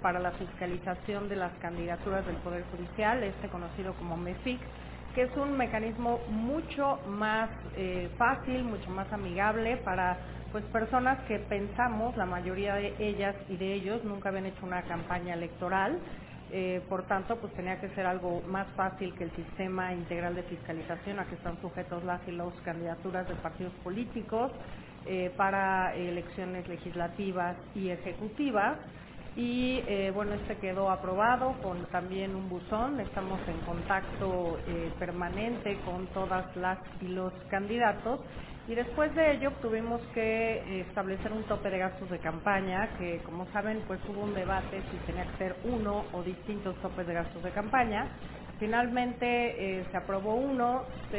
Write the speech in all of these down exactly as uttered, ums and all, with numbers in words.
para la fiscalización de las candidaturas del Poder Judicial, este conocido como MEFIC, que es un mecanismo mucho más eh, fácil, mucho más amigable para pues personas que pensamos, la mayoría de ellas y de ellos nunca habían hecho una campaña electoral. Eh, por tanto, pues tenía que ser algo más fácil que el sistema integral de fiscalización a que están sujetos las y los candidaturas de partidos políticos eh, para elecciones legislativas y ejecutivas. Y eh, bueno, este quedó aprobado con también un buzón. Estamos en contacto eh, permanente con todas las y los candidatos. Y después de ello tuvimos que establecer un tope de gastos de campaña, que como saben pues hubo un debate si tenía que ser uno o distintos topes de gastos de campaña. Finalmente eh, se aprobó uno, se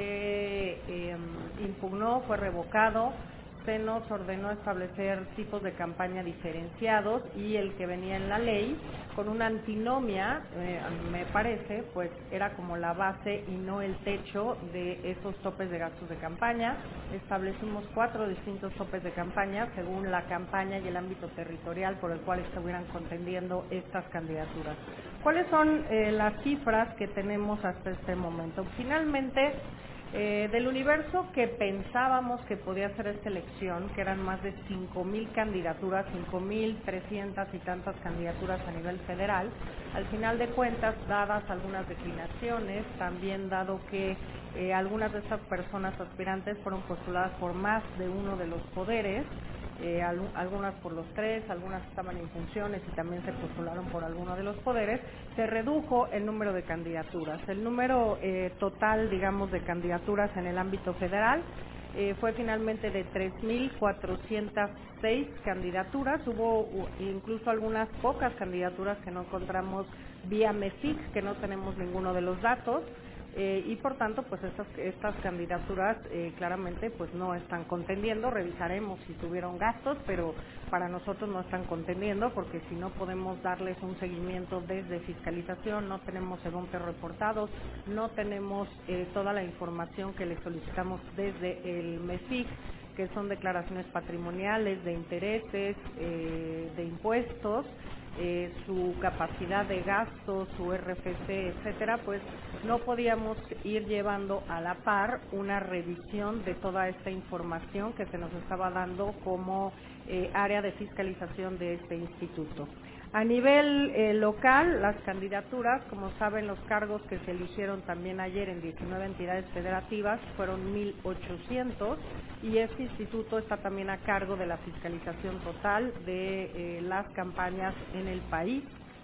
eh, impugnó, fue revocado, se nos ordenó establecer tipos de campaña diferenciados y el que venía en la ley con una antinomia, eh, me parece, pues era como la base y no el techo de esos topes de gastos de campaña. Establecimos cuatro distintos topes de campaña según la campaña y el ámbito territorial por el cual estuvieran contendiendo estas candidaturas. ¿Cuáles son eh, las cifras que tenemos hasta este momento? Finalmente, Eh, del universo que pensábamos que podía ser esta elección, que eran más de cinco mil candidaturas, cinco mil trescientas y tantas candidaturas a nivel federal, al final de cuentas, dadas algunas declinaciones, también dado que eh, algunas de estas personas aspirantes fueron postuladas por más de uno de los poderes, Eh, algunas por los tres, algunas estaban en funciones y también se postularon por alguno de los poderes, se redujo el número de candidaturas. El número eh, total, digamos, de candidaturas en el ámbito federal eh, fue finalmente de tres mil cuatrocientas seis candidaturas. Hubo uh, incluso algunas pocas candidaturas que no encontramos vía MEFIC, que no tenemos ninguno de los datos. Eh, y por tanto pues estas, estas candidaturas eh, claramente pues no están contendiendo. Revisaremos si tuvieron gastos, pero para nosotros no están contendiendo porque si no podemos darles un seguimiento desde fiscalización, no tenemos eventos reportados, no tenemos eh, toda la información que le solicitamos desde el MEFIC, que son declaraciones patrimoniales, de intereses, eh, de impuestos, eh, su capacidad de gasto, su R F C, etcétera, pues no podíamos ir llevando a la par una revisión de toda esta información que se nos estaba dando como eh, área de fiscalización de este instituto. A nivel eh, local, las candidaturas, como saben, los cargos que se eligieron también ayer en diecinueve entidades federativas fueron mil ochocientos y este instituto está también a cargo de la fiscalización total de eh, las campañas en el país.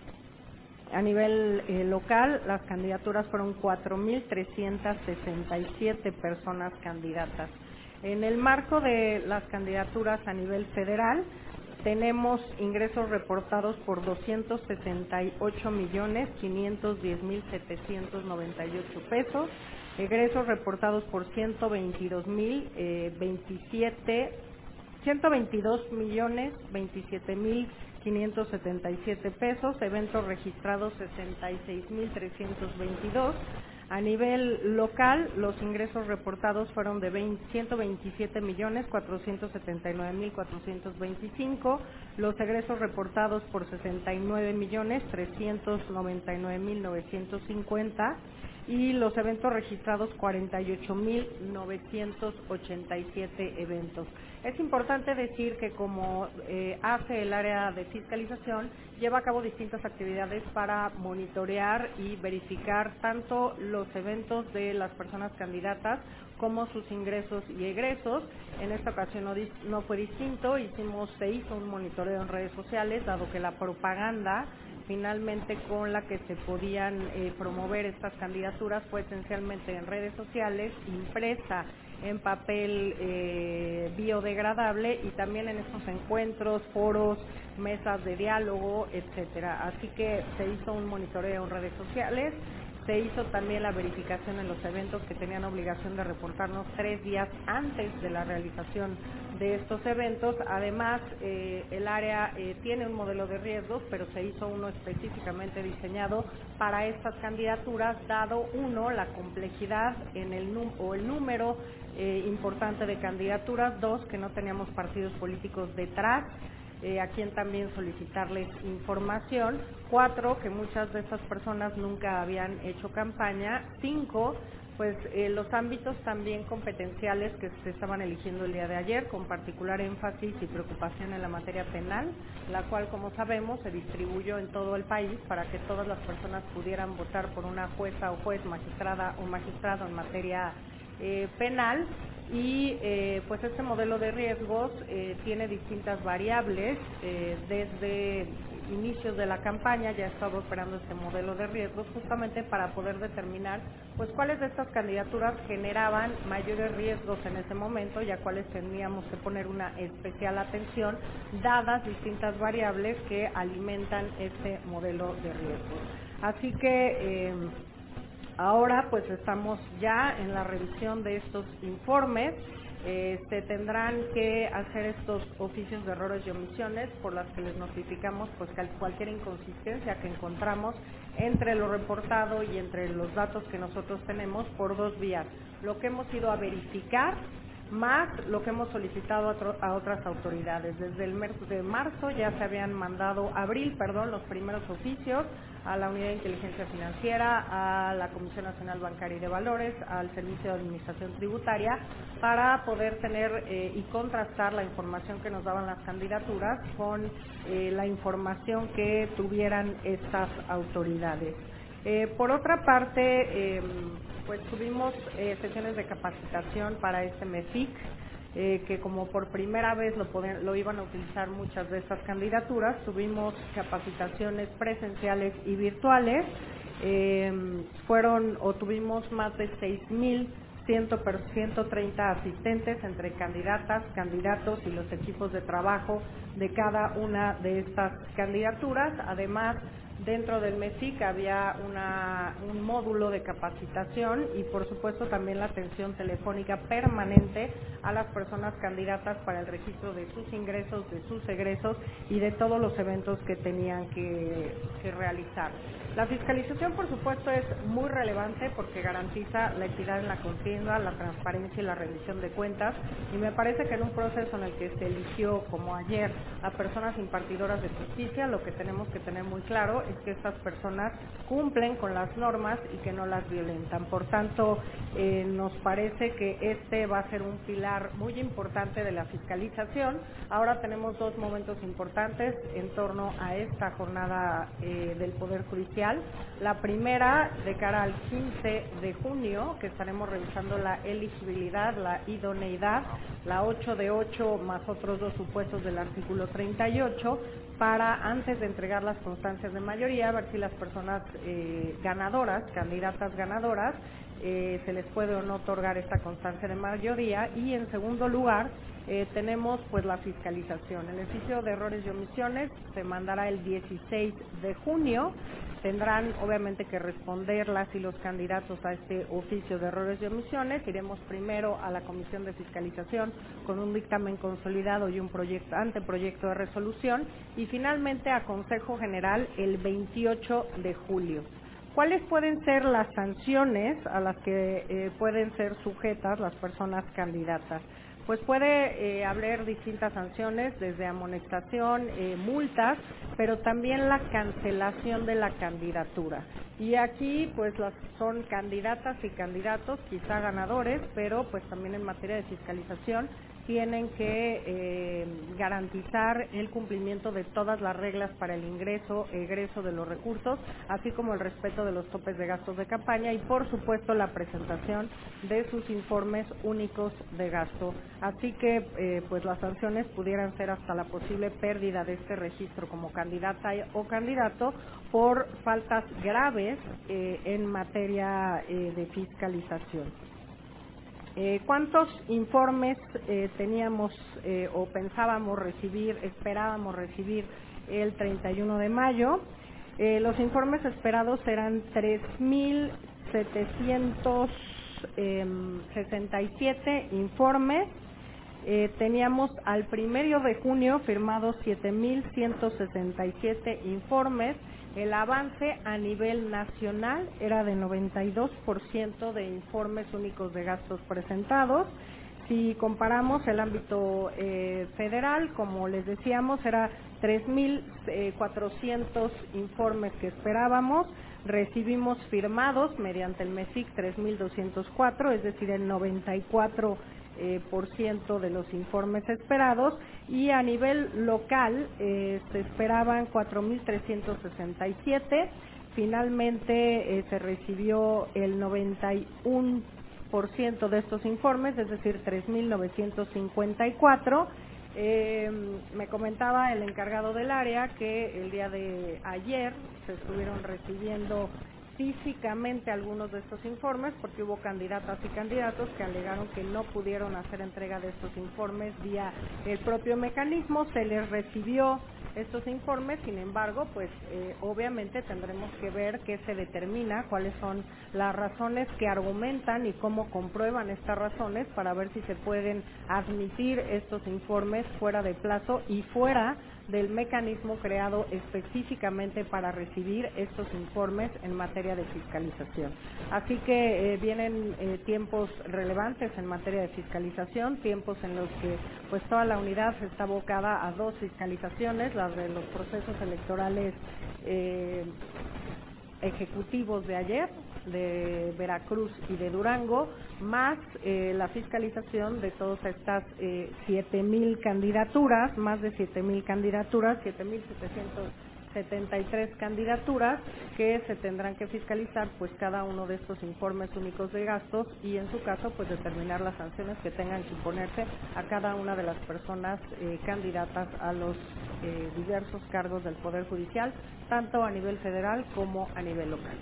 A nivel eh, local, las candidaturas fueron cuatro mil trescientas sesenta y siete personas candidatas. En el marco de las candidaturas a nivel federal, tenemos ingresos reportados por doscientos sesenta y ocho millones quinientos diez mil setecientos noventa y ocho pesos, egresos reportados por ciento veintidós mil veintisiete, ciento veintidós millones veintisiete mil quinientos setenta y siete pesos, eventos registrados sesenta y seis mil trescientos veintidós. A nivel local, los ingresos reportados fueron de ciento veintisiete millones cuatrocientos setenta y nueve mil cuatrocientos veinticinco, los egresos reportados por sesenta y nueve millones trescientos noventa y nueve mil novecientos cincuenta y los eventos registrados cuarenta y ocho mil novecientos ochenta y siete eventos. Es importante decir que como eh, hace el área de fiscalización, lleva a cabo distintas actividades para monitorear y verificar tanto los eventos de las personas candidatas como sus ingresos y egresos. En esta ocasión no, no fue distinto, hicimos, se hizo un monitoreo en redes sociales, dado que la propaganda finalmente con la que se podían eh, promover estas candidaturas fue esencialmente en redes sociales, impresa en papel eh, biodegradable y también en estos encuentros, foros, mesas de diálogo, etcétera. Así que se hizo un monitoreo en redes sociales. Se hizo también la verificación en los eventos que tenían obligación de reportarnos tres días antes de la realización de estos eventos. Además, eh, el área eh, tiene un modelo de riesgos, pero se hizo uno específicamente diseñado para estas candidaturas, dado uno, la complejidad en el o el número eh, importante de candidaturas, dos, que no teníamos partidos políticos detrás eh, a quién también solicitarles información. Cuatro, que muchas de estas personas nunca habían hecho campaña. Cinco, pues eh, los ámbitos también competenciales que se estaban eligiendo el día de ayer, con particular énfasis y preocupación en la materia penal, la cual, como sabemos, se distribuyó en todo el país para que todas las personas pudieran votar por una jueza o juez, magistrada o magistrado en materia eh, penal. Y eh, pues este modelo de riesgos eh, tiene distintas variables. Eh, desde inicios de la campaña ya estaba operando este modelo de riesgos justamente para poder determinar pues cuáles de estas candidaturas generaban mayores riesgos en ese momento y a cuáles teníamos que poner una especial atención, dadas distintas variables que alimentan este modelo de riesgos. Así que eh, ahora pues estamos ya en la revisión de estos informes. Eh, se tendrán que hacer estos oficios de errores y omisiones por las que les notificamos pues cualquier inconsistencia que encontramos entre lo reportado y entre los datos que nosotros tenemos por dos vías: lo que hemos ido a verificar más lo que hemos solicitado a, otro, a otras autoridades. Desde el mes de marzo ya se habían mandado, abril, perdón, los primeros oficios a la Unidad de Inteligencia Financiera, a la Comisión Nacional Bancaria y de Valores, al Servicio de Administración Tributaria, para poder tener eh, y contrastar la información que nos daban las candidaturas con eh, la información que tuvieran estas autoridades. Eh, por otra parte, eh, pues tuvimos eh, sesiones de capacitación para este MEFIC, eh, que como por primera vez lo, poden, lo iban a utilizar muchas de estas candidaturas. Tuvimos capacitaciones presenciales y virtuales. Eh, fueron o tuvimos más de seis mil ciento treinta asistentes entre candidatas, candidatos y los equipos de trabajo de cada una de estas candidaturas. Además, dentro del MEFIC había una, un módulo de capacitación y por supuesto también la atención telefónica permanente a las personas candidatas para el registro de sus ingresos, de sus egresos y de todos los eventos que tenían que, que realizar. La fiscalización, por supuesto, es muy relevante porque garantiza la equidad en la contienda, la transparencia y la rendición de cuentas, y me parece que en un proceso en el que se eligió, como ayer, a personas impartidoras de justicia, lo que tenemos que tener muy claro es que estas personas cumplen con las normas y que no las violentan. Por tanto, eh, nos parece que este va a ser un pilar muy importante de la fiscalización. Ahora tenemos dos momentos importantes en torno a esta jornada eh, del Poder Judicial. La primera, de cara al quince de junio, que estaremos revisando la elegibilidad, la idoneidad, la ocho de ocho más otros dos supuestos del artículo treinta y ocho, para antes de entregar las constancias de mayoría, ver si las personas eh, ganadoras, candidatas ganadoras, eh, se les puede o no otorgar esta constancia de mayoría. Y en segundo lugar, eh, tenemos pues la fiscalización. El ejercicio de errores y omisiones se mandará el dieciséis de junio. Tendrán obviamente que responder las y los candidatos a este oficio de errores y omisiones. Iremos primero a la Comisión de Fiscalización con un dictamen consolidado y un proyecto, anteproyecto de resolución, y finalmente a Consejo General el veintiocho de julio. ¿Cuáles pueden ser las sanciones a las que eh, pueden ser sujetas las personas candidatas? Pues puede eh, haber distintas sanciones, desde amonestación, eh, multas, pero también la cancelación de la candidatura. Y aquí pues las son candidatas y candidatos, quizá ganadores, pero pues también en materia de fiscalización tienen que eh, garantizar el cumplimiento de todas las reglas para el ingreso, egreso de los recursos, así como el respeto de los topes de gastos de campaña y, por supuesto, la presentación de sus informes únicos de gasto. Así que, eh, pues las sanciones pudieran ser hasta la posible pérdida de este registro como candidata o candidato por faltas graves eh, en materia eh, de fiscalización. Eh, ¿Cuántos informes eh, teníamos eh, o pensábamos recibir, esperábamos recibir el treinta y uno de mayo? Eh, los informes esperados eran tres mil setecientos sesenta y siete informes. Eh, teníamos al primero de junio firmados siete mil ciento sesenta y siete informes. El avance a nivel nacional era de noventa y dos por ciento de informes únicos de gastos presentados. Si comparamos el ámbito eh, federal, como les decíamos, era tres mil cuatrocientos informes que esperábamos, recibimos firmados mediante el MEFIC tres mil doscientos cuatro, es decir, el noventa y cuatro eh, por ciento de los informes esperados, y a nivel local eh, se esperaban cuatro mil trescientos sesenta y siete, finalmente eh, se recibió el noventa y uno por ciento de estos informes, es decir, tres mil novecientos cincuenta y cuatro. Eh, me comentaba el encargado del área que el día de ayer se estuvieron recibiendo físicamente algunos de estos informes porque hubo candidatas y candidatos que alegaron que no pudieron hacer entrega de estos informes vía el propio mecanismo. Se les recibió estos informes, sin embargo, pues eh, obviamente tendremos que ver qué se determina, cuáles son las razones que argumentan y cómo comprueban estas razones para ver si se pueden admitir estos informes fuera de plazo y fuera del mecanismo creado específicamente para recibir estos informes en materia de fiscalización. Así que eh, vienen eh, tiempos relevantes en materia de fiscalización, tiempos en los que pues toda la unidad está abocada a dos fiscalizaciones, las de los procesos electorales eh, ejecutivos de ayer, de Veracruz y de Durango, más eh, la fiscalización de todas estas eh, siete mil candidaturas, más de siete mil candidaturas, siete mil setecientos setenta y tres candidaturas que se tendrán que fiscalizar pues cada uno de estos informes únicos de gastos y en su caso pues determinar las sanciones que tengan que imponerse a cada una de las personas eh, candidatas a los eh, diversos cargos del Poder Judicial, tanto a nivel federal como a nivel local.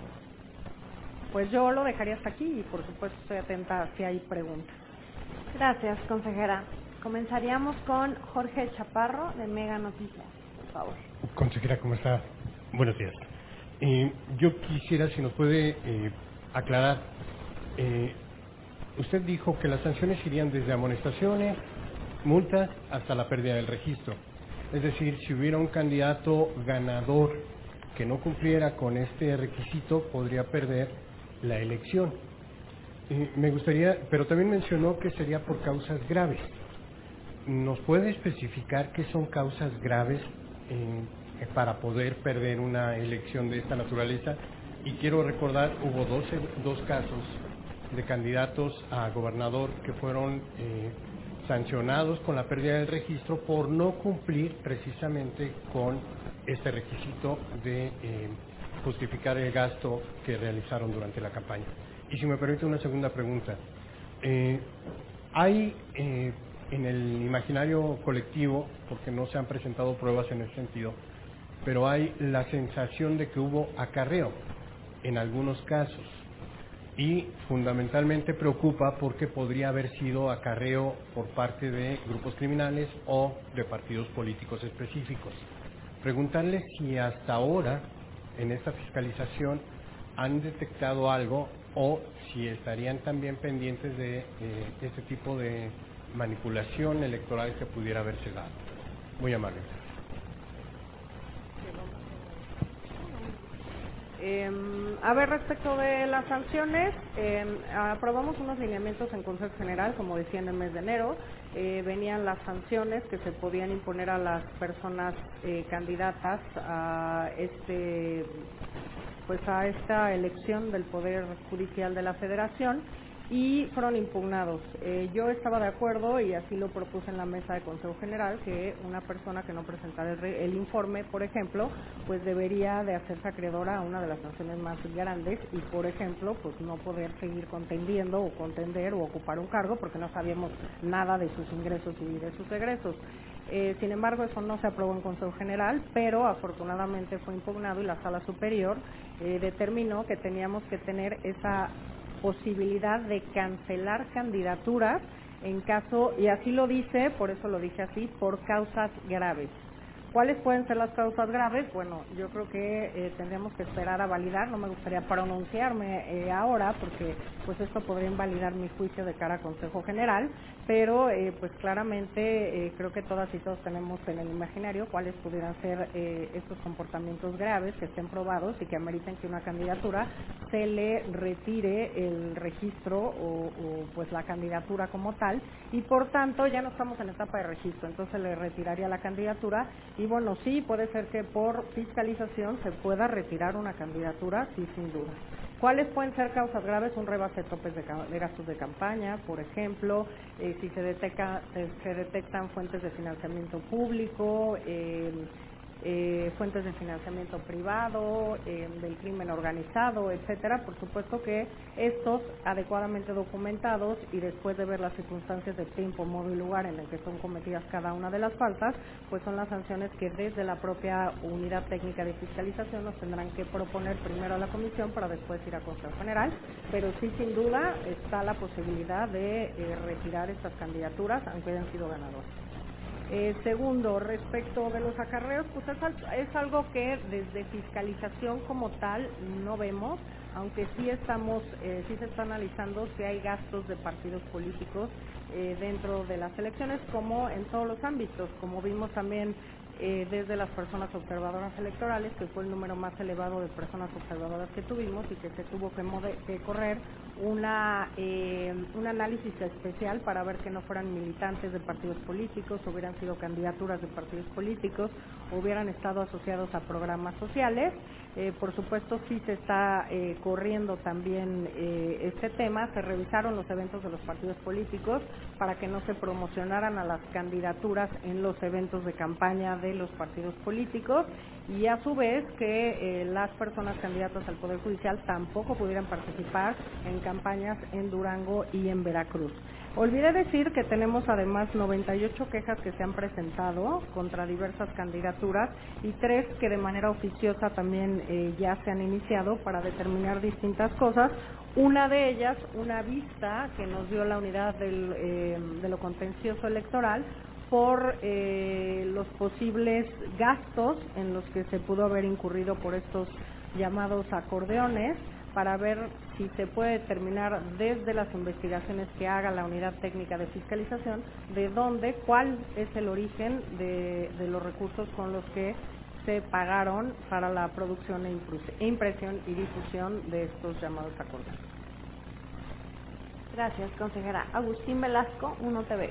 Pues yo lo dejaría hasta aquí y por supuesto estoy atenta si hay preguntas. Gracias, consejera. Comenzaríamos con Jorge Chaparro de Mega Noticias, por favor. Consejera, ¿cómo está? Buenos días. Eh, yo quisiera, si nos puede eh, aclarar, eh, usted dijo que las sanciones irían desde amonestaciones, multas, hasta la pérdida del registro. Es decir, si hubiera un candidato ganador que no cumpliera con este requisito, podría perder la elección. Eh, me gustaría, pero también mencionó que sería por causas graves. ¿Nos puede especificar qué son causas graves eh, para poder perder una elección de esta naturaleza? Y quiero recordar, hubo doce, dos casos de candidatos a gobernador que fueron eh, sancionados con la pérdida del registro por no cumplir precisamente con este requisito de eh, justificar el gasto que realizaron durante la campaña. Y si me permite una segunda pregunta, eh, hay eh, en el imaginario colectivo, porque no se han presentado pruebas en ese sentido, pero hay la sensación de que hubo acarreo en algunos casos y fundamentalmente preocupa porque podría haber sido acarreo por parte de grupos criminales o de partidos políticos específicos. Preguntarles si hasta ahora en esta fiscalización han detectado algo o si estarían también pendientes de eh, este tipo de manipulación electoral que pudiera haberse dado. Muy amable. Eh, a ver, respecto de las sanciones, eh, aprobamos unos lineamientos en Consejo General, como decía, en el mes de enero. Eh, venían las sanciones que se podían imponer a las personas eh, candidatas a este, pues a esta elección del Poder Judicial de la Federación y fueron impugnados. Eh, yo estaba de acuerdo y así lo propuse en la mesa de Consejo General que una persona que no presentara el, el informe, por ejemplo, pues debería de hacerse acreedora a una de las sanciones más grandes y, por ejemplo, pues no poder seguir contendiendo o contender o ocupar un cargo porque no sabíamos nada de sus ingresos y de sus egresos. Eh, sin embargo, eso no se aprobó en Consejo General, pero afortunadamente fue impugnado y la Sala Superior eh, determinó que teníamos que tener esa posibilidad de cancelar candidaturas en caso, y así lo dice, por eso lo dije así, por causas graves. ¿Cuáles pueden ser las causas graves? Bueno, yo creo que eh, tendríamos que esperar a validar, no me gustaría pronunciarme eh, ahora porque pues esto podría invalidar mi juicio de cara a Consejo General, pero eh, pues claramente eh, creo que todas y todos tenemos en el imaginario cuáles pudieran ser eh, estos comportamientos graves que estén probados y que ameriten que una candidatura se le retire el registro o, o pues la candidatura como tal, y por tanto ya no estamos en etapa de registro, entonces le retiraría la candidatura. Y bueno, sí, puede ser que por fiscalización se pueda retirar una candidatura, sí, sin duda. ¿Cuáles pueden ser causas graves? Un rebase de topes de, de gastos de campaña, por ejemplo, eh, si se, detecta, se, se detectan fuentes de financiamiento público, eh, eh, fuentes de financiamiento privado, eh, del crimen organizado, etcétera. Por supuesto que estos adecuadamente documentados y después de ver las circunstancias de tiempo, modo y lugar en el que son cometidas cada una de las faltas, pues son las sanciones que desde la propia Unidad Técnica de Fiscalización nos tendrán que proponer primero a la Comisión para después ir a Consejo General, pero sí, sin duda, está la posibilidad de eh, retirar estas candidaturas, aunque hayan sido ganadoras. Eh, segundo, respecto de los acarreos, pues es, es algo que desde fiscalización como tal no vemos, aunque sí estamos, eh, sí se está analizando si hay gastos de partidos políticos eh, dentro de las elecciones, como en todos los ámbitos, como vimos también eh, desde las personas observadoras electorales, que fue el número más elevado de personas observadoras que tuvimos y que se tuvo que, mode, que correr una eh, un análisis especial para ver que no fueran militantes de partidos políticos, hubieran sido candidaturas de partidos políticos, hubieran estado asociados a programas sociales. Eh, por supuesto, sí se está eh, corriendo también eh, este tema. Se revisaron los eventos de los partidos políticos para que no se promocionaran a las candidaturas en los eventos de campaña de los partidos políticos, y a su vez que eh, las personas candidatas al Poder Judicial tampoco pudieran participar en campañas en Durango y en Veracruz. Olvidé decir que tenemos además noventa y ocho quejas que se han presentado contra diversas candidaturas y tres que de manera oficiosa también eh, ya se han iniciado para determinar distintas cosas. Una de ellas, una vista que nos dio la unidad del, eh, de lo contencioso electoral por eh, los posibles gastos en los que se pudo haber incurrido por estos llamados acordeones, para ver si se puede determinar desde las investigaciones que haga la Unidad Técnica de Fiscalización de dónde, cuál es el origen de, de los recursos con los que se pagaron para la producción e impresión y difusión de estos llamados acordeones. Gracias, consejera. Agustín Velasco, uno T V.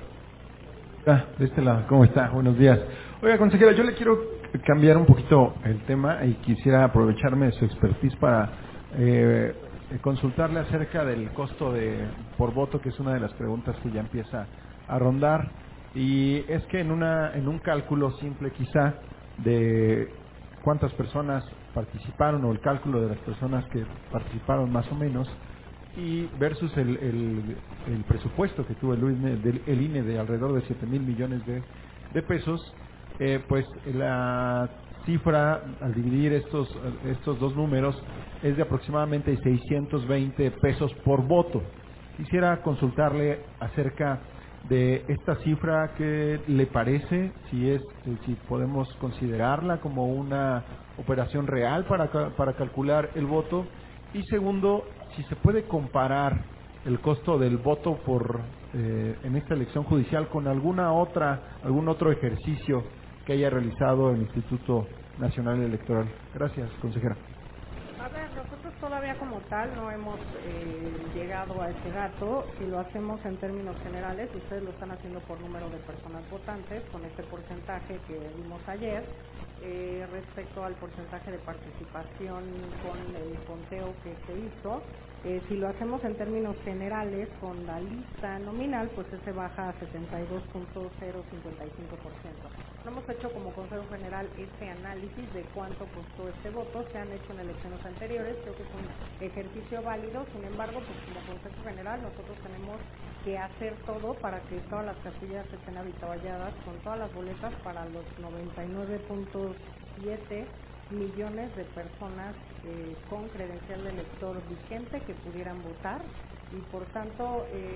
Ah, de este lado, ¿cómo está? Buenos días. Oiga, consejera, yo le quiero cambiar un poquito el tema y quisiera aprovecharme de su expertise para eh, consultarle acerca del costo de por voto, que es una de las preguntas que ya empieza a rondar. Y es que en, una, en un cálculo simple quizá de cuántas personas participaron o el cálculo de las personas que participaron más o menos, y versus el, el, el presupuesto que tuvo el, el I N E de alrededor de siete mil millones de, de pesos, eh, pues la cifra al dividir estos, estos dos números es de aproximadamente seiscientos veinte pesos por voto. Quisiera consultarle acerca de esta cifra, ¿qué le parece? Si es, si podemos considerarla como una operación real para, para calcular el voto. Y segundo, si se puede comparar el costo del voto por eh, en esta elección judicial con alguna otra, algún otro ejercicio que haya realizado el Instituto Nacional Electoral. Gracias, consejera. A ver, nosotros todavía como tal no hemos eh, llegado a ese dato. Si lo hacemos en términos generales, ustedes lo están haciendo por número de personas votantes, con este porcentaje que vimos ayer, eh, respecto al porcentaje de participación con el conteo que se hizo. Eh, si lo hacemos en términos generales con la lista nominal, pues ese baja a setenta y dos punto cero cincuenta y cinco por ciento. No hemos hecho como Consejo General este análisis de cuánto costó este voto, se han hecho en elecciones anteriores, creo que es un ejercicio válido. Sin embargo, pues como Consejo General nosotros tenemos que hacer todo para que todas las casillas estén habitalladas con todas las boletas para los noventa y nueve punto siete millones de personas eh, con credencial de elector vigente que pudieran votar, y por tanto eh,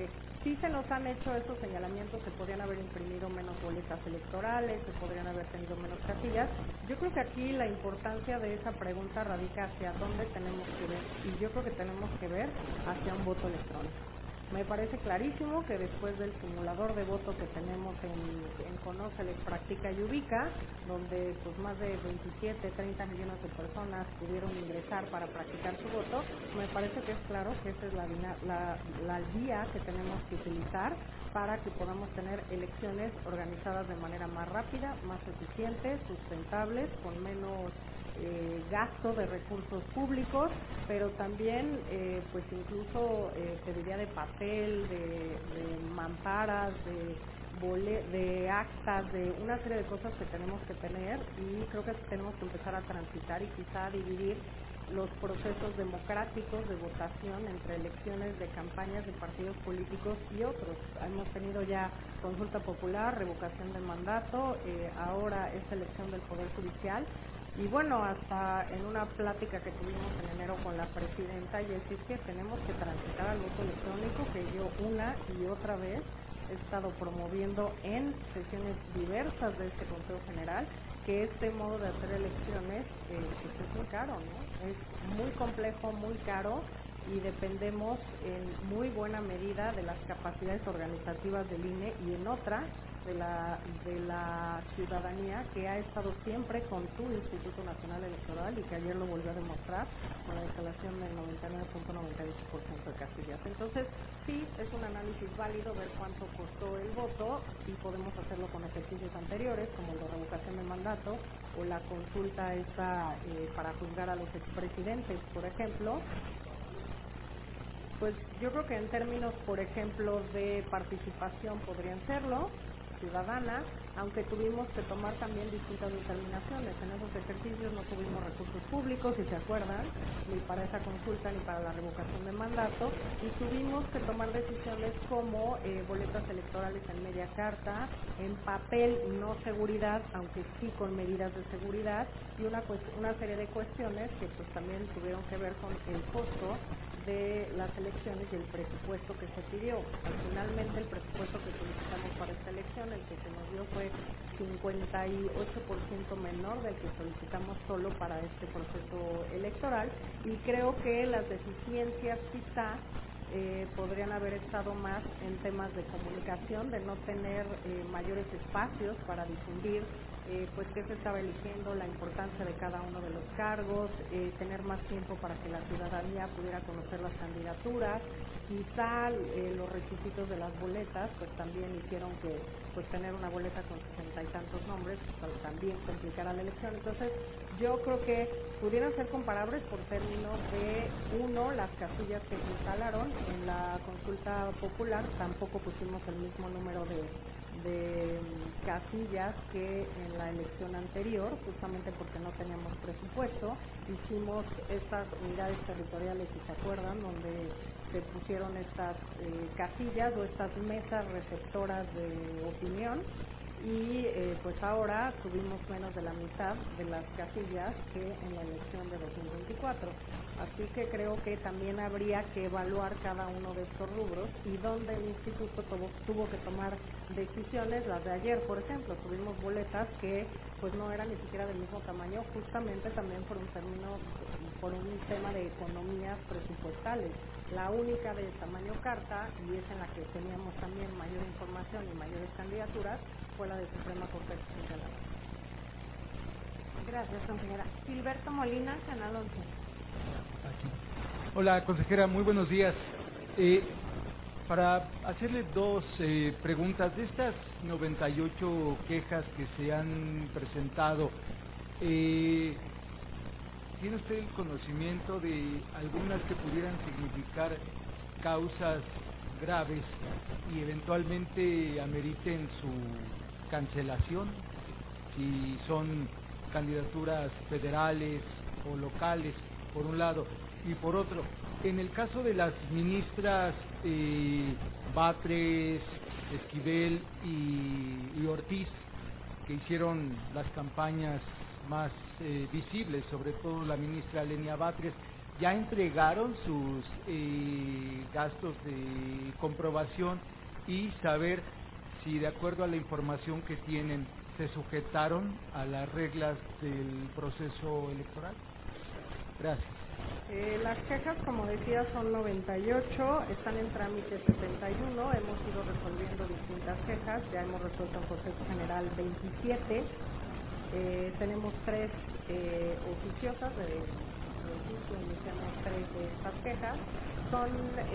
sí se nos han hecho esos señalamientos, se podrían haber imprimido menos boletas electorales, se podrían haber tenido menos casillas. Yo creo que aquí la importancia de esa pregunta radica hacia dónde tenemos que ver, y yo creo que tenemos que ver hacia un voto electrónico. Me parece clarísimo que después del simulador de voto que tenemos en, en Conóceles, Practica y Ubica, donde pues más de veintisiete, treinta millones de personas pudieron ingresar para practicar su voto, me parece que es claro que esa es la, la, la guía que tenemos que utilizar para que podamos tener elecciones organizadas de manera más rápida, más eficiente, sustentables, con menos Eh, gasto de recursos públicos, pero también eh, pues incluso eh, te diría de papel, de, de mamparas, de, bole, de actas, de una serie de cosas que tenemos que tener, y creo que tenemos que empezar a transitar y quizá a dividir los procesos democráticos de votación entre elecciones de campañas de partidos políticos y otros. Hemos tenido ya consulta popular, revocación del mandato, eh, ahora esta elección del Poder Judicial. Y bueno, hasta en una plática que tuvimos en enero con la presidenta, y decir que tenemos que transitar al voto electrónico, que yo una y otra vez he estado promoviendo en sesiones diversas de este Consejo General, que este modo de hacer elecciones eh, pues es muy caro, ¿no? Es muy complejo, muy caro, y dependemos en muy buena medida de las capacidades organizativas del I N E y en otra de la, de la ciudadanía, que ha estado siempre con tu Instituto Nacional Electoral y que ayer lo volvió a demostrar con la instalación del noventa y nueve punto noventa y ocho por ciento de casillas. Entonces, sí, es un análisis válido ver cuánto costó el voto, y podemos hacerlo con ejercicios anteriores, como la revocación de mandato o la consulta esta eh, para juzgar a los expresidentes, por ejemplo. Pues yo creo que en términos, por ejemplo, de participación podrían serlo, ciudadana, aunque tuvimos que tomar también distintas determinaciones. En esos ejercicios no tuvimos recursos públicos, si se acuerdan, ni para esa consulta ni para la revocación de mandato, y tuvimos que tomar decisiones como eh, boletas electorales en media carta, en papel, no seguridad, aunque sí con medidas de seguridad, y una, una serie de cuestiones que pues también tuvieron que ver con el costo de las elecciones y el presupuesto que se pidió. Finalmente el presupuesto que solicitamos para esta elección, el que se nos dio, fue cincuenta y ocho por ciento menor del que solicitamos solo para este proceso electoral, y creo que las deficiencias quizá eh, podrían haber estado más en temas de comunicación, de no tener eh, mayores espacios para difundir Eh, pues qué se estaba eligiendo, la importancia de cada uno de los cargos, eh, tener más tiempo para que la ciudadanía pudiera conocer las candidaturas. Quizá eh, los requisitos de las boletas pues también hicieron que pues tener una boleta con sesenta y tantos nombres pues, también complicara la elección. Entonces yo creo que pudieran ser comparables por términos de, uno, las casillas que se instalaron en la consulta popular, tampoco pusimos el mismo número de de casillas que en la elección anterior, justamente porque no teníamos presupuesto. Hicimos estas unidades territoriales, si se acuerdan, donde se pusieron estas eh, casillas o estas mesas receptoras de opinión, y eh, pues ahora tuvimos menos de la mitad de las casillas que en la elección de dos mil veinticuatro. Así que creo que también habría que evaluar cada uno de estos rubros y donde el instituto tuvo, tuvo que tomar decisiones. Las de ayer, por ejemplo, tuvimos boletas que pues no eran ni siquiera del mismo tamaño, justamente también por un término, por un tema de economías presupuestales. La única de tamaño carta, y es en la que teníamos también mayor información y mayores candidaturas, fue la de Suprema Corte Constitucional. Gracias, consejera. Gilberto Molina, Canal once. Aquí. Hola, consejera, muy buenos días. Eh, para hacerle dos eh, preguntas, de estas noventa y ocho quejas que se han presentado, eh, ¿tiene usted el conocimiento de algunas que pudieran significar causas graves y eventualmente ameriten su cancelación, si son candidaturas federales o locales, por un lado, y por otro, en el caso de las ministras eh, Batres, Esquivel y, y Ortiz, que hicieron las campañas más eh, visibles, sobre todo la ministra Lenia Batres, ya entregaron sus eh, gastos de comprobación y saber si de acuerdo a la información que tienen se sujetaron a las reglas del proceso electoral. Gracias. Eh, las quejas, como decía, son noventa y ocho, están en trámite setenta y uno, hemos ido resolviendo distintas quejas, ya hemos resuelto en Consejo General veintisiete, eh, tenemos tres eh, oficiosas de, de oficio, iniciamos tres de estas quejas, son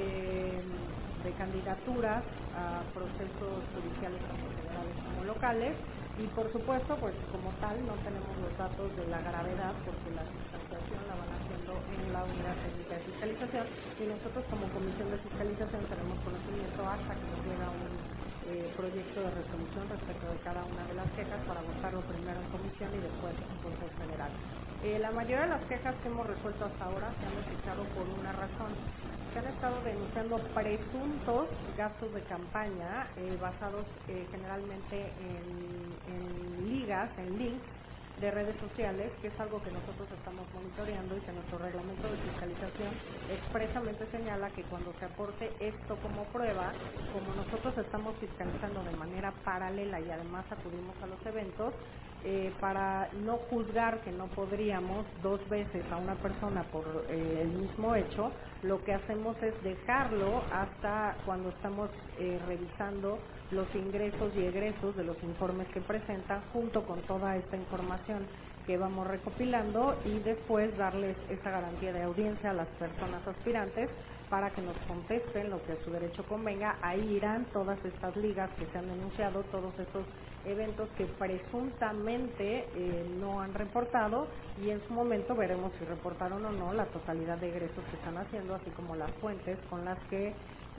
eh, de candidaturas a procesos judiciales tanto federales como locales, y por supuesto, pues como tal, no tenemos los datos de la gravedad porque la fiscalización la van haciendo en la unidad técnica de fiscalización y nosotros como comisión de fiscalización tenemos conocimiento hasta que nos llega un eh, proyecto de resolución respecto de cada una de las quejas para votarlo primero en comisión y después en Consejo General. Eh, la mayoría de las quejas que hemos resuelto hasta ahora se han desechado por una razón. Se han estado denunciando presuntos gastos de campaña eh, basados eh, generalmente en, en ligas, en links de redes sociales, que es algo que nosotros estamos monitoreando y que nuestro reglamento de fiscalización expresamente señala que cuando se aporte esto como prueba, como nosotros estamos fiscalizando de manera paralela y además acudimos a los eventos, eh, para no juzgar que no podríamos dos veces a una persona por eh, el mismo hecho, lo que hacemos es dejarlo hasta cuando estamos eh, revisando los ingresos y egresos de los informes que presentan junto con toda esta información que vamos recopilando y después darles esa garantía de audiencia a las personas aspirantes para que nos contesten lo que a su derecho convenga. Ahí irán todas estas ligas que se han denunciado, todos estos eventos que presuntamente eh, no han reportado y en su momento veremos si reportaron o no la totalidad de egresos que están haciendo, así como las fuentes con las que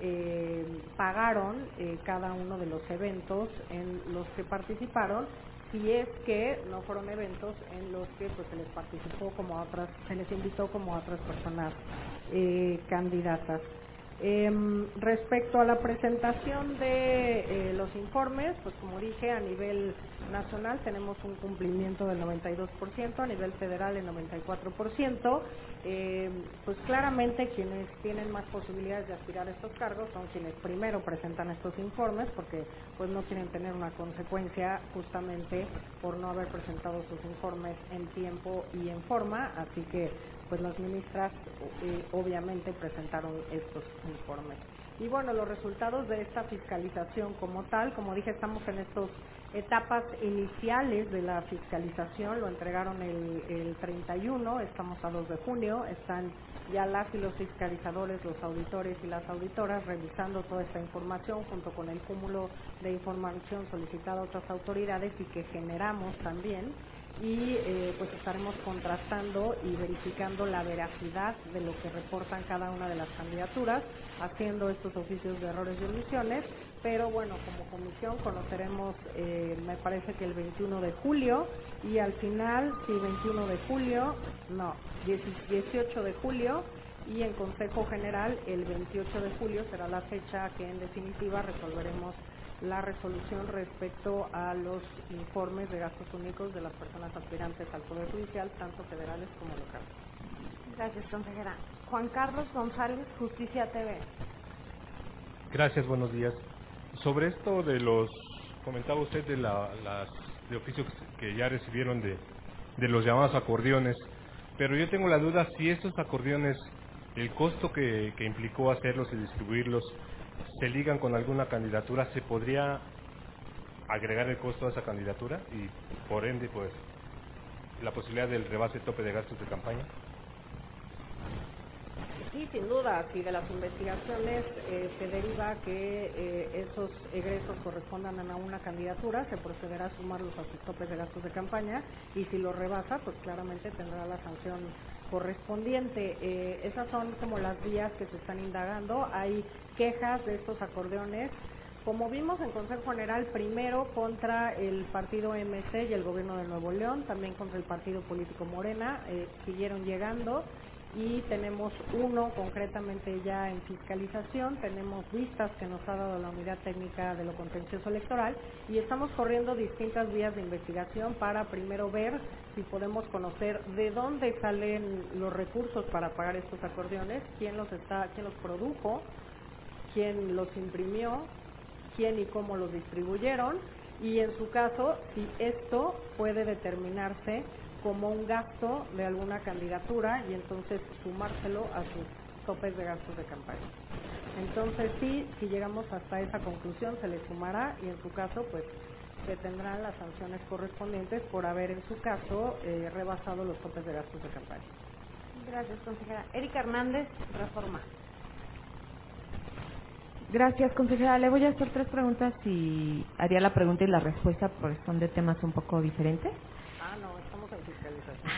eh, pagaron eh, cada uno de los eventos en los que participaron, si es que no fueron eventos en los que pues se les participó como a otras, se les invitó como a otras personas eh, candidatas. Eh, respecto a la presentación de eh, los informes, pues como dije, a nivel nacional tenemos un cumplimiento del noventa y dos por ciento, a nivel federal el noventa y cuatro por ciento, eh, pues claramente quienes tienen más posibilidades de aspirar a estos cargos son quienes primero presentan estos informes, porque pues no quieren tener una consecuencia justamente por no haber presentado sus informes en tiempo y en forma, así que pues las ministras eh, obviamente presentaron estos informes. Y bueno, los resultados de esta fiscalización como tal, como dije, estamos en estas etapas iniciales de la fiscalización, lo entregaron el, el treinta y uno, estamos a dos de junio, están ya las y los fiscalizadores, los auditores y las auditoras revisando toda esta información junto con el cúmulo de información solicitada a otras autoridades y que generamos también. Y eh, pues estaremos contrastando y verificando la veracidad de lo que reportan cada una de las candidaturas, haciendo estos oficios de errores y omisiones, pero bueno, como comisión conoceremos, eh, me parece que el veintiuno de julio, y al final, sí, veintiuno de julio, no, dieciocho de julio, y en Consejo General el veintiocho de julio será la fecha que en definitiva resolveremos la resolución respecto a los informes de gastos únicos de las personas aspirantes al Poder Judicial, tanto federales como locales. Gracias, consejera. Juan Carlos González, Justicia T V. Gracias, buenos días. Sobre esto de los, comentaba usted de la, las de oficio que ya recibieron de, de los llamados acordeones, pero yo tengo la duda si estos acordeones, el costo que, que implicó hacerlos y distribuirlos, se ligan con alguna candidatura, ¿se podría agregar el costo a esa candidatura y por ende pues la posibilidad del rebase tope de gastos de campaña? Sí, sin duda, si de las investigaciones eh, se deriva que eh, esos egresos correspondan a una candidatura, se procederá a sumarlos a sus topes de gastos de campaña y si lo rebasa, pues claramente tendrá la sanción correspondiente. Eh, esas son como las vías que se están indagando. Hay quejas de estos acordeones, como vimos en Consejo General, primero contra el partido M C y el gobierno de Nuevo León, también contra el partido político Morena, eh, siguieron llegando. y tenemos uno concretamente ya en fiscalización, tenemos vistas que nos ha dado la Unidad Técnica de lo Contencioso Electoral y estamos corriendo distintas vías de investigación para primero ver si podemos conocer de dónde salen los recursos para pagar estos acordeones, quién los está, quién los produjo, quién los imprimió, quién y cómo los distribuyeron y en su caso si esto puede determinarse como un gasto de alguna candidatura y entonces sumárselo a sus topes de gastos de campaña. Entonces sí, si llegamos hasta esa conclusión se le sumará y en su caso pues se tendrán las sanciones correspondientes por haber en su caso eh, rebasado los topes de gastos de campaña. Gracias, consejera. Erika Hernández, Reforma. Gracias, consejera. Le voy a hacer tres preguntas y haría la pregunta y la respuesta porque son de temas un poco diferentes. Ah, no, estamos en fiscalización.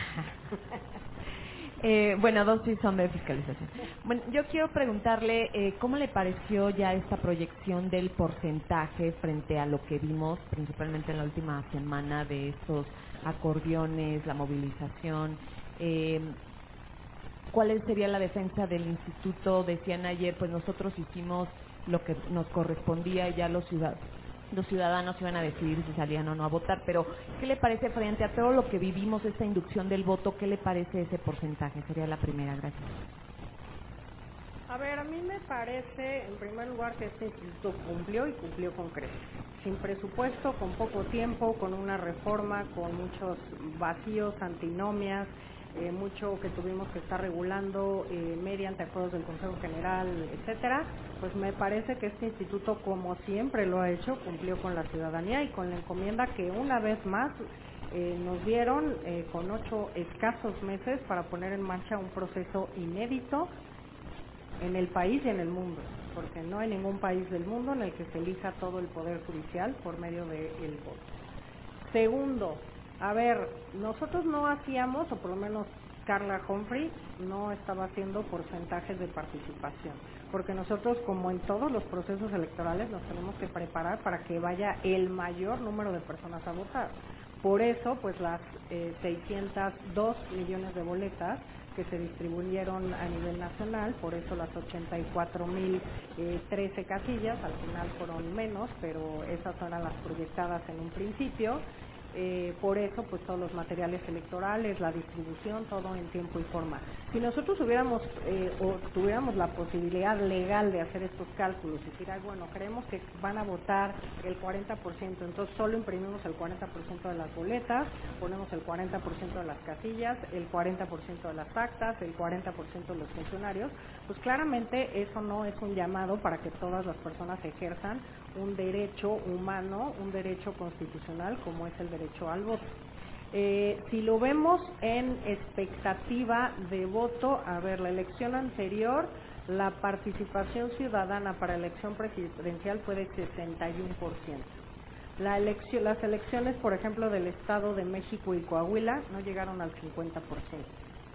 eh, bueno, dos sí son de fiscalización. Bueno, yo quiero preguntarle eh, cómo le pareció ya esta proyección del porcentaje frente a lo que vimos principalmente en la última semana de estos acordeones, la movilización. Eh, ¿Cuál sería la defensa del instituto? Decían ayer, pues nosotros hicimos lo que nos correspondía y ya los ciudadanos los ciudadanos iban a decidir si salían o no a votar, pero ¿qué le parece frente a todo lo que vivimos, esta inducción del voto? ¿Qué le parece ese porcentaje? Sería la primera, gracias. A ver, a mí me parece, en primer lugar, que este instituto cumplió y cumplió con creces. Sin presupuesto, con poco tiempo, con una reforma, con muchos vacíos, antinomias, eh, mucho que tuvimos que estar regulando eh, mediante acuerdos del Consejo General, etcétera, pues me parece que este instituto, como siempre lo ha hecho, cumplió con la ciudadanía y con la encomienda que una vez más eh, nos dieron eh, con ocho escasos meses para poner en marcha un proceso inédito en el país y en el mundo, porque no hay ningún país del mundo en el que se elija todo el poder judicial por medio del voto. Segundo, a ver, nosotros no hacíamos, o por lo menos Carla Humphrey no estaba haciendo porcentajes de participación, porque nosotros, como en todos los procesos electorales, nos tenemos que preparar para que vaya el mayor número de personas a votar. Por eso, pues las eh, seiscientos dos millones de boletas que se distribuyeron a nivel nacional, por eso las ochenta y cuatro mil trece casillas, al final fueron menos, pero esas eran las proyectadas en un principio. Eh, por eso, pues todos los materiales electorales, la distribución, todo en tiempo y forma. Si nosotros hubiéramos eh, o tuviéramos la posibilidad legal de hacer estos cálculos y decir, ah, bueno, creemos que van a votar el cuarenta por ciento, entonces solo imprimimos el cuarenta por ciento de las boletas, ponemos el cuarenta por ciento de las casillas, el cuarenta por ciento de las actas, el cuarenta por ciento de los funcionarios, pues claramente eso no es un llamado para que todas las personas ejerzan un derecho humano, un derecho constitucional como es el derecho al voto. Eh, si lo vemos en expectativa de voto, a ver, la elección anterior, la participación ciudadana para la elección presidencial fue de sesenta y uno por ciento. La elección, las elecciones, por ejemplo, del Estado de México y Coahuila no llegaron al cincuenta por ciento.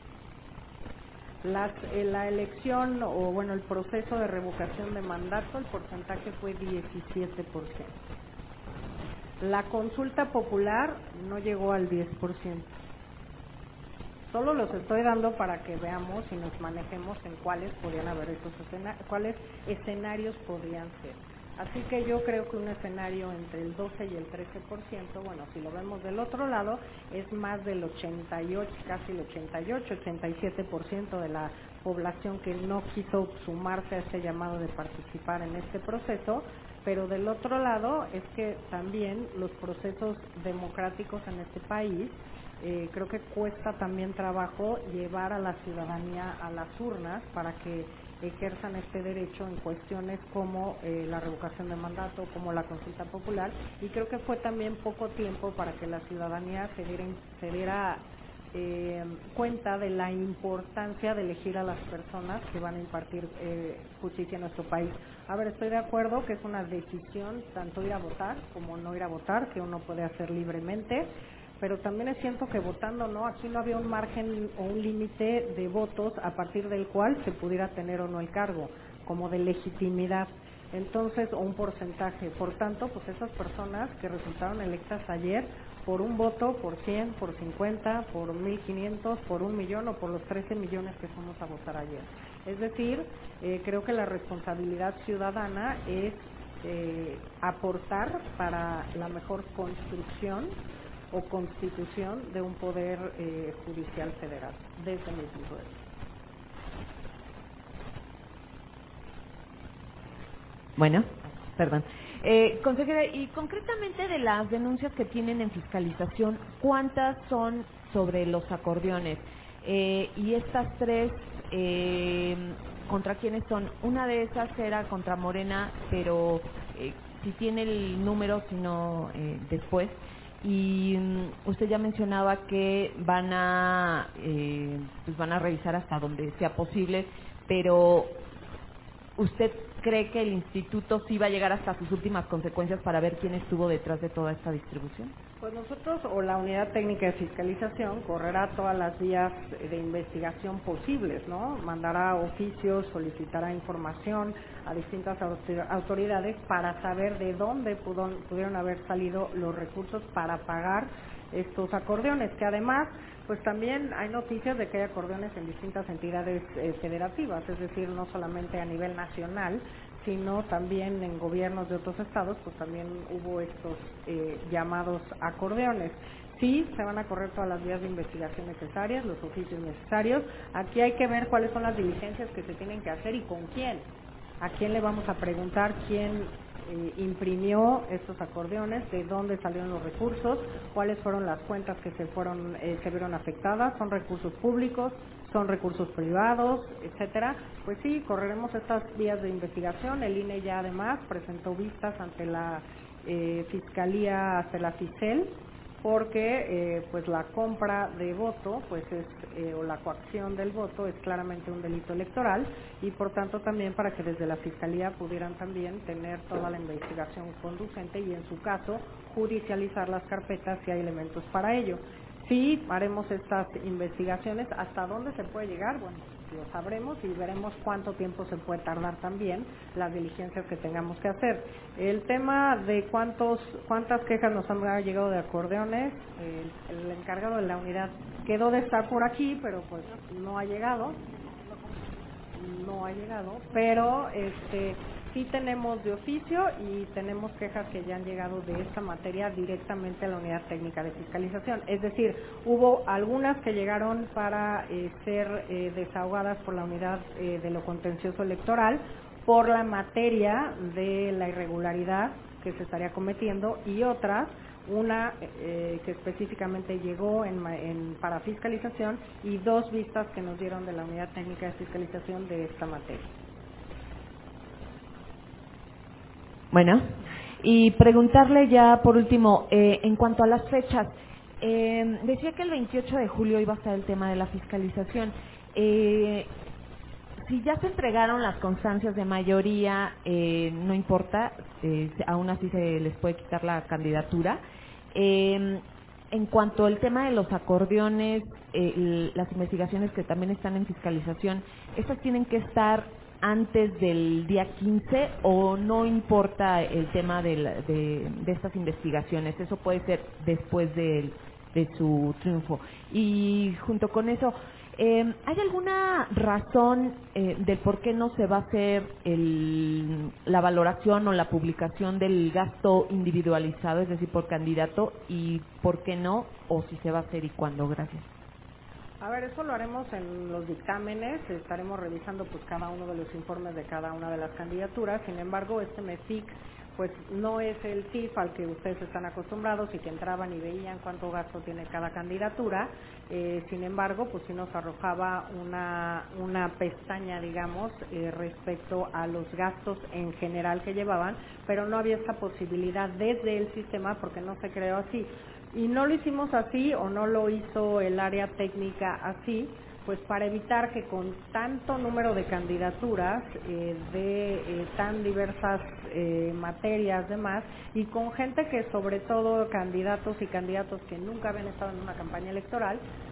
Las, eh, la elección, o bueno, el proceso de revocación de mandato, el porcentaje fue diecisiete por ciento. La consulta popular no llegó al diez por ciento. Solo los estoy dando para que veamos y nos manejemos en cuáles podrían haber estos escenarios, cuáles escenarios podrían ser. Así que yo creo que un escenario entre el doce y el trece por ciento, bueno, si lo vemos del otro lado, es más del ochenta y ocho, casi el ochenta y ocho, ochenta y siete por ciento de la población que no quiso sumarse a este llamado de participar en este proceso, pero del otro lado es que también los procesos democráticos en este país, eh, creo que cuesta también trabajo llevar a la ciudadanía a las urnas para que ejerzan este derecho en cuestiones como eh, la revocación de mandato, como la consulta popular, y creo que fue también poco tiempo para que la ciudadanía se diera, se diera eh, cuenta de la importancia de elegir a las personas que van a impartir eh, justicia en nuestro país. A ver, estoy de acuerdo que es una decisión tanto ir a votar como no ir a votar, que uno puede hacer libremente, pero también siento que votando no, aquí no había un margen o un límite de votos a partir del cual se pudiera tener o no el cargo, como de legitimidad, entonces, o un porcentaje. Por tanto, pues esas personas que resultaron electas ayer por un voto, por cien, por cincuenta, por mil quinientos, por un millón o por los trece millones que fuimos a votar ayer. Es decir, eh, creo que la responsabilidad ciudadana es eh, aportar para la mejor construcción o constitución de un poder eh, judicial federal, desde mi punto de vista. Bueno, perdón. Eh, consejera, y concretamente de las denuncias que tienen en fiscalización, ¿cuántas son sobre los acordeones? Eh, y estas tres, eh, ¿contra quiénes son? Una de esas era contra Morena, pero eh, si tiene el número, si no, eh, después. Y um, usted ya mencionaba que van a, eh, pues van a revisar hasta donde sea posible, pero ¿usted cree que el instituto sí va a llegar hasta sus últimas consecuencias para ver quién estuvo detrás de toda esta distribución? Pues nosotros o la unidad técnica de fiscalización correrá todas las vías de investigación posibles, ¿no? Mandará oficios, solicitará información a distintas autoridades para saber de dónde pudo, pudieron haber salido los recursos para pagar estos acordeones, que además pues también hay noticias de que hay acordeones en distintas entidades eh, federativas, es decir, no solamente a nivel nacional, sino también en gobiernos de otros estados, pues también hubo estos eh, llamados acordeones. Sí, se van a correr todas las vías de investigación necesarias, los oficios necesarios. Aquí hay que ver cuáles son las diligencias que se tienen que hacer y con quién. ¿A quién le vamos a preguntar quién eh, imprimió estos acordeones, de dónde salieron los recursos, cuáles fueron las cuentas que se fueron eh, se vieron afectadas, son recursos públicos, son recursos privados, etcétera? Pues sí, correremos estas vías de investigación. El I N E ya además presentó vistas ante la eh, Fiscalía, ante la FICEL, porque eh, pues la compra de voto pues es eh, o la coacción del voto es claramente un delito electoral y por tanto también para que desde la Fiscalía pudieran también tener toda la investigación conducente y en su caso judicializar las carpetas si hay elementos para ello. Sí, haremos estas investigaciones. ¿Hasta dónde se puede llegar? Bueno, lo sabremos y veremos cuánto tiempo se puede tardar también las diligencias que tengamos que hacer. El tema de cuántos cuántas quejas nos han llegado de acordeones, el, el encargado de la unidad quedó de estar por aquí, pero pues no ha llegado, no ha llegado, pero este sí tenemos de oficio y tenemos quejas que ya han llegado de esta materia directamente a la unidad técnica de fiscalización. Es decir, hubo algunas que llegaron para eh, ser eh, desahogadas por la unidad eh, de lo contencioso electoral por la materia de la irregularidad que se estaría cometiendo y otras, una eh, que específicamente llegó en, en, para fiscalización y dos vistas que nos dieron de la unidad técnica de fiscalización de esta materia. Bueno, y preguntarle ya por último, eh, en cuanto a las fechas, eh, decía que el veintiocho de julio iba a estar el tema de la fiscalización. Eh, si ya se entregaron las constancias de mayoría, eh, no importa, eh, aún así se les puede quitar la candidatura. Eh, en cuanto al tema de los acordeones, eh, las investigaciones que también están en fiscalización, ¿estas tienen que estar antes del día quince o no importa el tema de, la, de, de estas investigaciones? Eso puede ser después de, de su triunfo. Y junto con eso, eh, ¿hay alguna razón eh, del por qué no se va a hacer el, la valoración o la publicación del gasto individualizado, es decir, por candidato, y por qué no, o si se va a hacer y cuándo? Gracias. A ver, eso lo haremos en los dictámenes, estaremos revisando pues cada uno de los informes de cada una de las candidaturas. Sin embargo, este MEFIC pues no es el C I F al que ustedes están acostumbrados y que entraban y veían cuánto gasto tiene cada candidatura. Eh, sin embargo, pues sí nos arrojaba una, una pestaña, digamos, eh, respecto a los gastos en general que llevaban, pero no había esta posibilidad desde el sistema porque no se creó así. Y no lo hicimos así o no lo hizo el área técnica así, pues para evitar que con tanto número de candidaturas eh, de eh, tan diversas eh, materias demás y con gente que sobre todo candidatos y candidatos que nunca habían estado en una campaña electoral,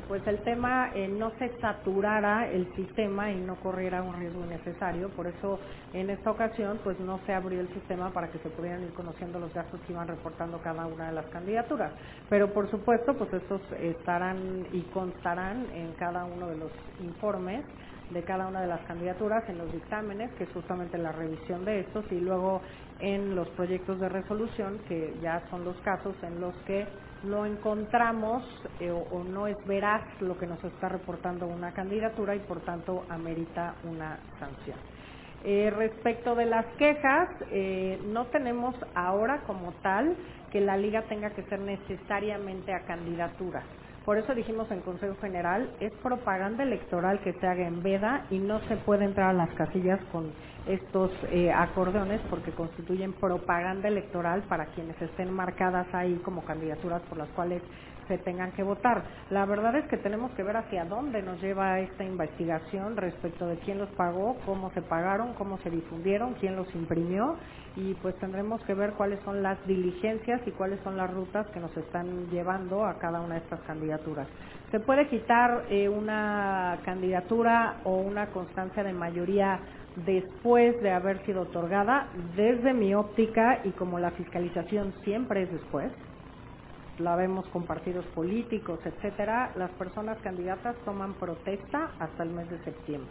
pues el tema eh, no se saturara el sistema y no corriera un riesgo innecesario. Por eso en esta ocasión pues no se abrió el sistema para que se pudieran ir conociendo los gastos que iban reportando cada una de las candidaturas. Pero por supuesto pues estos estarán y constarán en cada uno de los informes de cada una de las candidaturas, en los dictámenes, que es justamente la revisión de estos, y luego en los proyectos de resolución, que ya son los casos en los que no encontramos eh, o, o no es veraz lo que nos está reportando una candidatura y por tanto amerita una sanción. Eh, respecto de las quejas, eh, no tenemos ahora como tal que la liga tenga que ser necesariamente a candidatura. Por eso dijimos en Consejo General, es propaganda electoral que se haga en veda y no se puede entrar a las casillas con estos eh, acordeones porque constituyen propaganda electoral para quienes estén marcadas ahí como candidaturas por las cuales se tengan que votar. La verdad es que tenemos que ver hacia dónde nos lleva esta investigación respecto de quién los pagó, cómo se pagaron, cómo se difundieron, quién los imprimió, y pues tendremos que ver cuáles son las diligencias y cuáles son las rutas que nos están llevando a cada una de estas candidaturas. Se puede quitar eh, una candidatura o una constancia de mayoría después de haber sido otorgada. Desde mi óptica, y como la fiscalización siempre es después, la vemos con partidos políticos, etcétera, las personas candidatas toman protesta hasta el mes de septiembre.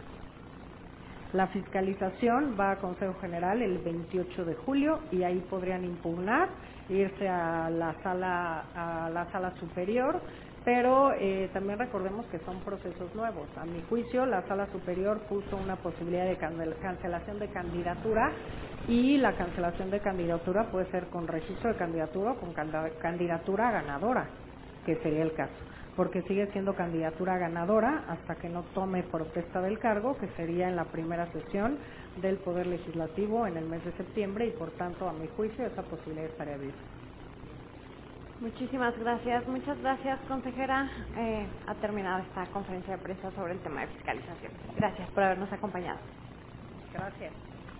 La fiscalización va a Consejo General el veintiocho de julio y ahí podrían impugnar, irse a la sala a la sala superior, pero eh, también recordemos que son procesos nuevos. A mi juicio, la sala superior puso una posibilidad de cancelación de candidatura, y la cancelación de candidatura puede ser con registro de candidatura o con candidatura ganadora, que sería el caso, porque sigue siendo candidatura ganadora hasta que no tome protesta del cargo, que sería en la primera sesión del Poder Legislativo en el mes de septiembre, y por tanto, a mi juicio, esa posibilidad estaría abierta. Muchísimas gracias. Muchas gracias, consejera. Eh, ha terminado esta conferencia de prensa sobre el tema de fiscalización. Gracias por habernos acompañado. Gracias.